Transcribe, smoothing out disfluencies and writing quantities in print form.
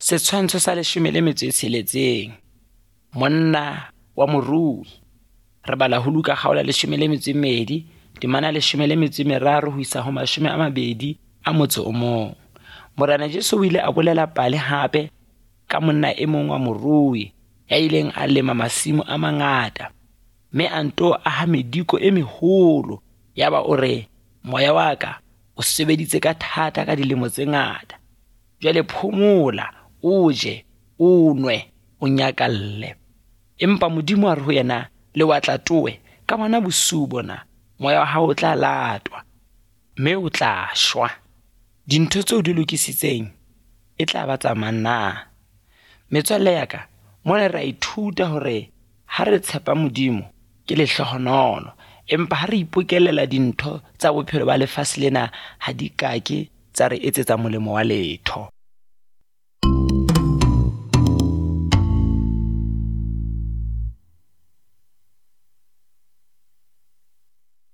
Setshwantsho sa 16. Monna wa morui. Re bala ho Luka kgaolo 12, temana 13 ho isa ho 21. Morena Jesu o ile a bolela pale hape ka monna e mong wa morui ya ileng a lema masimo a mangata, mme a nto a ha mediko e meholo. Yaba o re, moya wa ka o sebeditse ka thata ka dilemo tse ngata. Jwale phomola, o je, o nwe, o nyakalle. Empa Modimo a re ho yena, le watla towe ka bona bosiu bona, moya wa hao o tla latwa, mme o tla shwa. Dintho tseo di lokisitseng e tla ba tsa mang na? Metswalle ya ka, mona re ithuta hore ha re tshepa Modimo ke lehlohonolo, empa ha re ipokelela dintho tsa bophelo ba lefatshe lena ha di kake tsa re etsetsa molemo wa letho.